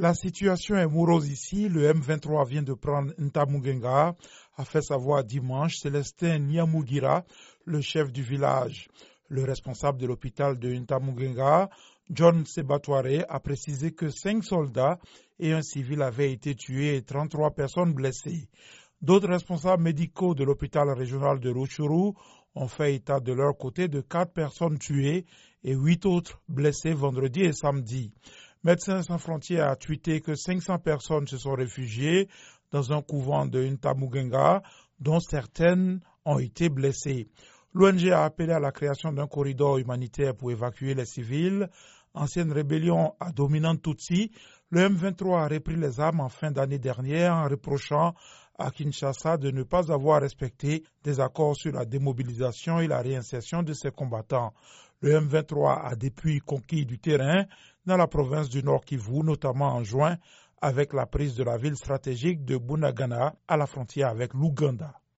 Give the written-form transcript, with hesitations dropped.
La situation est morose ici. Le M23 vient de prendre Ntamugenga, a fait savoir dimanche Célestin Niamugira, le chef du village. Le responsable de l'hôpital de Ntamugenga, John Sebatouare, a précisé que 5 soldats et un civil avaient été tués et 33 personnes blessées. D'autres responsables médicaux de l'hôpital régional de Rutshuru ont fait état de leur côté de 4 personnes tuées et 8 autres blessées vendredi et samedi. Médecins sans frontières a tweeté que 500 personnes se sont réfugiées dans un couvent de Ntamugenga, dont certaines ont été blessées. L'ONG a appelé à la création d'un corridor humanitaire pour évacuer les civils. Ancienne rébellion à dominante Tutsi, le M23 a repris les armes en fin d'année dernière en reprochant à Kinshasa de ne pas avoir respecté des accords sur la démobilisation et la réinsertion de ses combattants. Le M23 a depuis conquis du terrain dans la province du Nord Kivu, notamment en juin, avec la prise de la ville stratégique de Bunagana à la frontière avec l'Ouganda.